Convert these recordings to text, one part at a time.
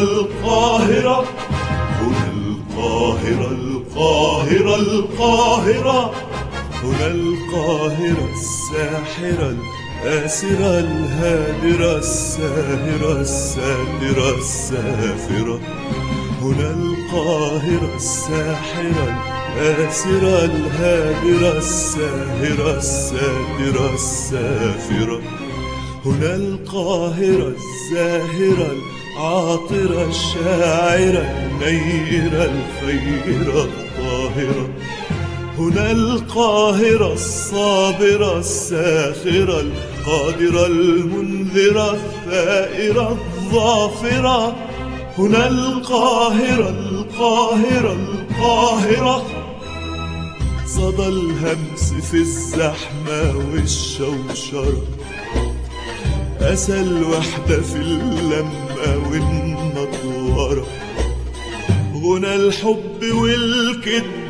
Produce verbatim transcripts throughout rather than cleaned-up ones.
القاهرة هنا القاهرة القاهرة القاهرة هنا القاهرة الساحرة الآسرة الهادرة الساهرة الساترة السافرة هنا القاهرة الساحرة الآسرة الهادرة الساهرة الساترة السافرة هنا القاهرة الزاهرة العاطرة الشاعرة النيرة الخيرة الطاهرة هنا القاهرة الصابرة الساخرة القادرة المنذرة الثائرة الظافرة هنا القاهرة القاهرة القاهرة صدى الهمس في الزحمة والشوشرة أسى الوحدة في اللمة والنطورة غنى الحب والكذب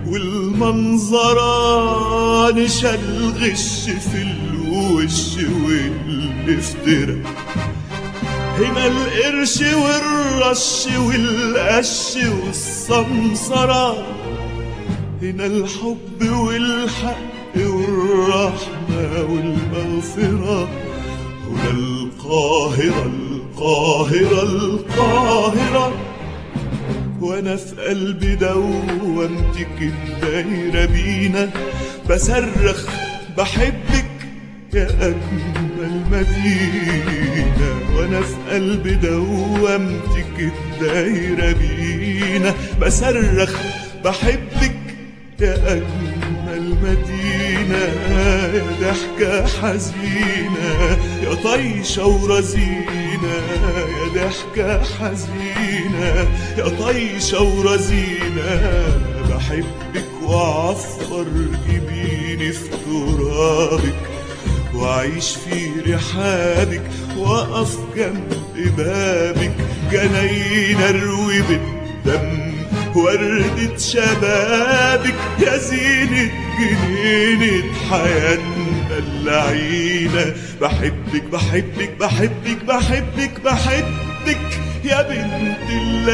والمنظرة نشا الغش في الوش والافتراء هنا القرش والرش والقش والسمسرة هنا الحب والحق والرحمة والمغفرة هنا القاهرة القاهرة القاهرة وانا في قلبي دوامتك الدايرة بينا بصرخ بحبك يا أجمل مدينة وانا في قلبي دوامتك الدايرة بينا بصرخ بحبك يا أجمل مدينة يا ضحكة حزينة يا طيشة ورزينة يا ضحكة حزينة يا طيشة ورزينة بحبك وأعفر جبيني في ترابك وأعيش في رحابك وأقف جنب بابك جناين أروي بالدم وردة شبابك يا زينة جنينة حياتنا اللعينة بحبك بحبك بحبك بحبك بحبك يا بنت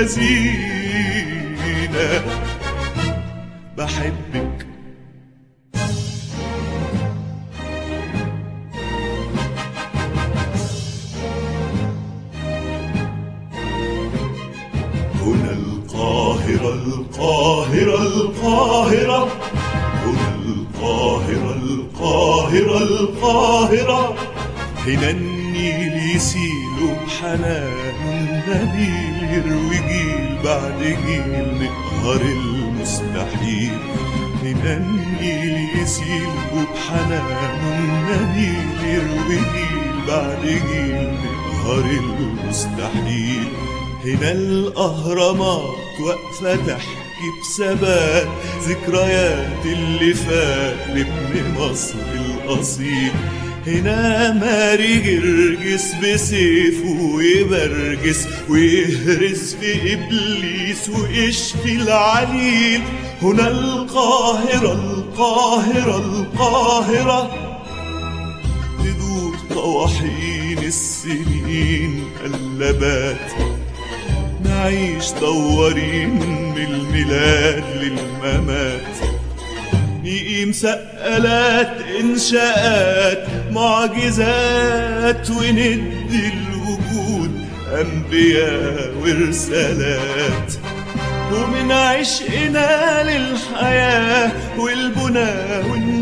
اللذينة بحبك هنا القاهرة القاهرة القاهرة هنا القاهرة القاهرة القاهرة هنا النيل يسيل بحنان النبيل يروي جيل بعد جيل نقهر المستحيل هنا النيل يسيل بحنان النبيل يروي جيل بعد جيل نقهر المستحيل هنا الأهرامات واقفة تحكي بثبات ذكريات اللي فات لابن مصر الأصيل هنا ماري جرجس بسيفه يبرجس ويهرس في إبليس ويشفي العليل هنا القاهرة القاهرة القاهرة تدور طواحين السنين قلبات نعيش دورين من الميلاد للممات نقيم سقلات إنشاءات معجزات وندي الوجود أنبياء ورسالات ومن عشقنا للحياة والبناء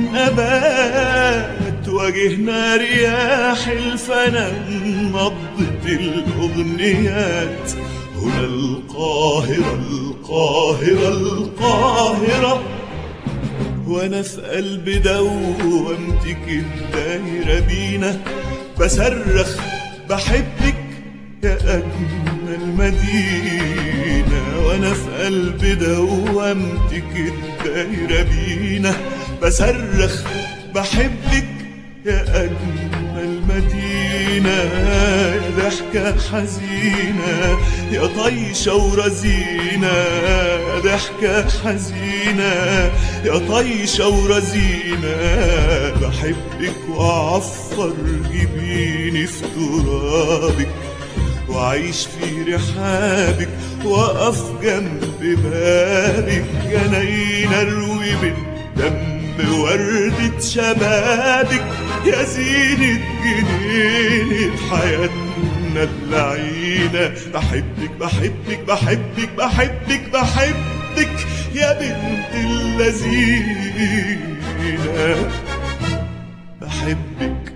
والنبات واجهنا رياح الفنان نبضة الأغنيات هنا القاهرة القاهرة القاهرة وانا في قلب دوامتك الدايرة بينا بصرخ بحبك يا أجمل مدينة وانا في قلب دوامتك الدايرة بينا بصرخ بحبك يا أجمل مدينة يا ضحكة حزينة يا طيشة ورزينة يا ضحكة حزينة يا طيشة ورزينة بحبك وأعفر جبيني في ترابك وأعيش في رحابك وأقف جنب بابك، جناين أروي بالدم وردة شبابك، يا زينة جنينة حياتنا اللعينة. بحبك بحبك بحبك بحبك بحبك يا بنت اللذينة، بحبك.